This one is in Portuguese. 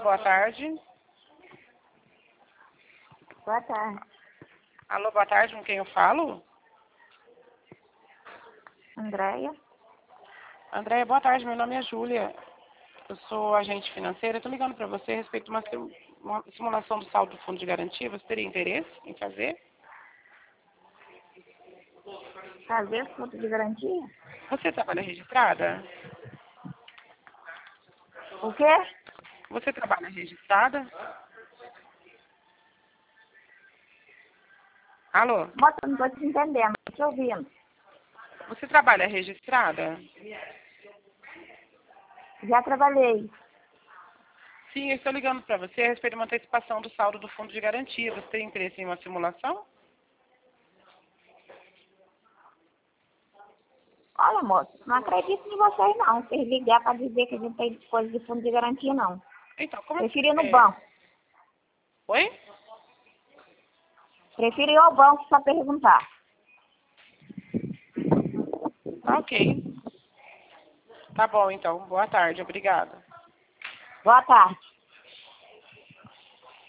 boa tarde. Boa tarde. Alô, boa tarde, com quem eu falo? Andréia? Andréia, boa tarde, meu nome é Júlia. Eu sou agente financeira, estou ligando para você a respeito de uma simulação do saldo do fundo de garantia. Você teria interesse em fazer? Fazer fundo de garantia? Você trabalha registrada? O quê? Você trabalha registrada? Alô? Moça, não estou te entendendo, não te ouvindo. Você trabalha registrada? Já trabalhei. Sim, eu estou ligando para você a respeito de uma antecipação do saldo do fundo de garantia. Você tem interesse em uma simulação? Olha, moça, não acredito em vocês não. Vocês ligar para dizer que a gente tem coisa de fundo de garantia, não. Então, como Prefiro ir no é? banco. Oi? Prefiro ir ao banco para perguntar. Tá ok. Tá bom, então. Boa tarde. Obrigada. Boa tarde.